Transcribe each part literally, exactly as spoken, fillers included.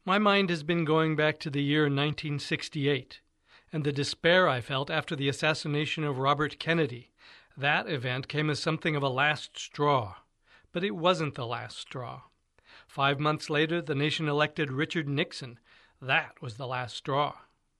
My mind has been going back to the year nineteen sixty-eight and the despair I felt after the assassination of Robert Kennedy. That event came as something of a last straw, but it wasn't the last straw. Five months later, the nation elected Richard Nixon. That was the last straw.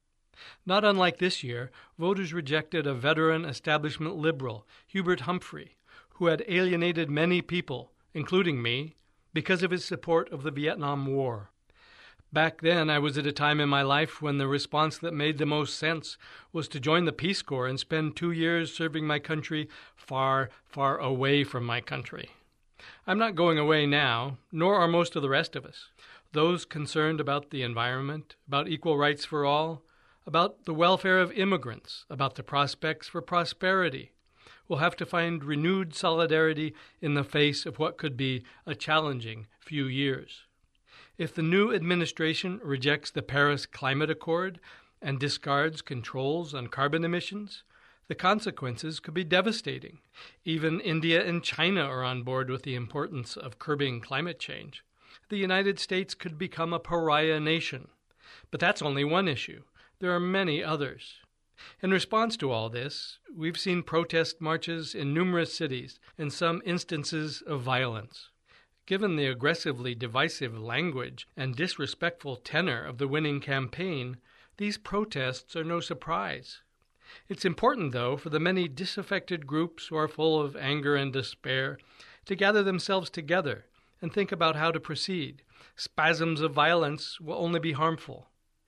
Not unlike this year, voters rejected a veteran establishment liberal, Hubert Humphrey, who had alienated many people, including me, because of his support of the Vietnam War. Back then, I was at a time in my life when the response that made the most sense was to join the Peace Corps and spend two years serving my country far, far away from my country. I'm not going away now, nor are most of the rest of us. Those concerned about the environment, about equal rights for all, about the welfare of immigrants, about the prospects for prosperity, will have to find renewed solidarity in the face of what could be a challenging few years. If the new administration rejects the Paris Climate Accord and discards controls on carbon emissions, the consequences could be devastating. Even India and China are on board with the importance of curbing climate change. The United States could become a pariah nation. But that's only one issue. There are many others. In response to all this, we've seen protest marches in numerous cities and some instances of violence. Given the aggressively divisive language and disrespectful tenor of the winning campaign, these protests are no surprise. It's important, though, for the many disaffected groups who are full of anger and despair to gather themselves together and think about how to proceed. Spasms of violence will only be harmful.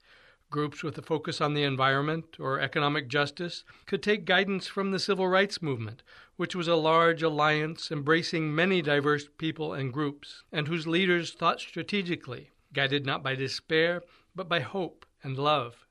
Groups with a focus on the environment or economic justice could take guidance from the civil rights movement, which was a large alliance embracing many diverse people and groups, and whose leaders thought strategically, guided not by despair, but by hope and love.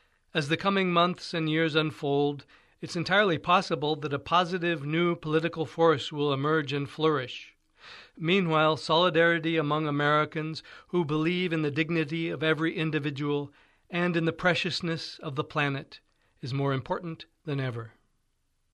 As the coming months and years unfold, it's entirely possible that a positive new political force will emerge and flourish. Meanwhile, solidarity among Americans who believe in the dignity of every individual and in the preciousness of the planet is more important than ever.